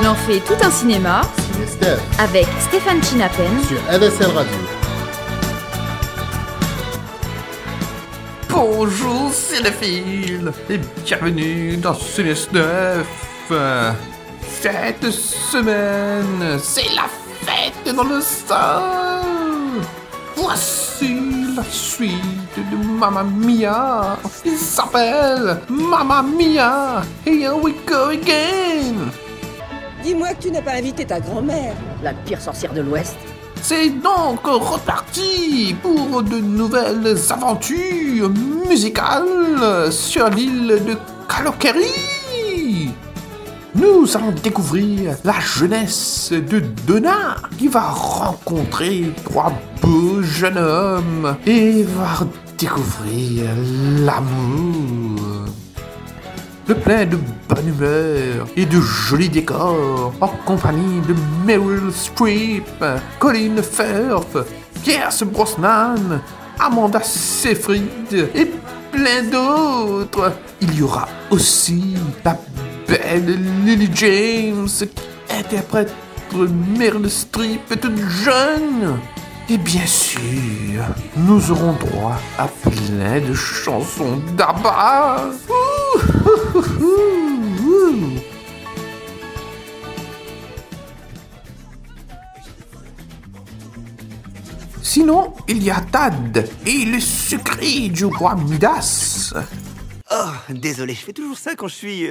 en fait tout un cinéma Ciné-Steph avec Stéphane Chinapen sur LSL Radio. Bonjour cinéphiles et bienvenue dans Ciné-Steph. Cette semaine, c'est la fête dans le sein. Voici la suite de Mamma Mia. Il s'appelle Mamma Mia. Here we go again. Dis-moi que tu n'as pas invité ta grand-mère, la pire sorcière de l'Ouest. C'est donc reparti pour de nouvelles aventures musicales sur l'île de Kalokeri. Nous allons découvrir la jeunesse de Donna qui va rencontrer trois beaux jeunes hommes et va découvrir l'amour. Le plein de bonne humeur et de jolis décors, en compagnie de Meryl Streep, Colin Firth, Pierce Brosnan, Amanda Seyfried et plein d'autres. Il y aura aussi la belle Lily James qui interprète Meryl Streep toute jeune. Et bien sûr, nous aurons droit à plein de chansons d'Abba. Sinon, il y a Tad et le secret du roi Midas. Oh, désolé, je fais toujours ça quand je suis...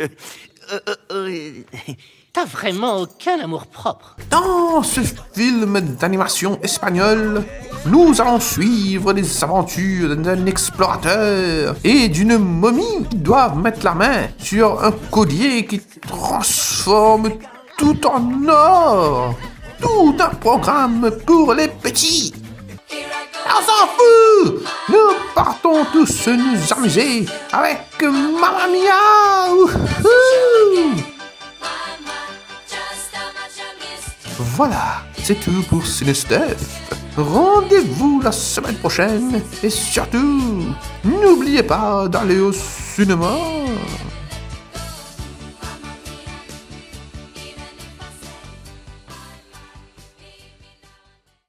T'as vraiment aucun amour-propre. Dans ce film d'animation espagnol, nous allons suivre les aventures d'un explorateur et d'une momie qui doivent mettre la main sur un collier qui transforme tout en or. Tout un programme pour les petits. On s'en fout! Nous partons tous nous amuser avec Mamma Mia! Wouhou! Voilà, c'est tout pour Ciné-Steph. Rendez-vous la semaine prochaine et surtout, n'oubliez pas d'aller au cinéma.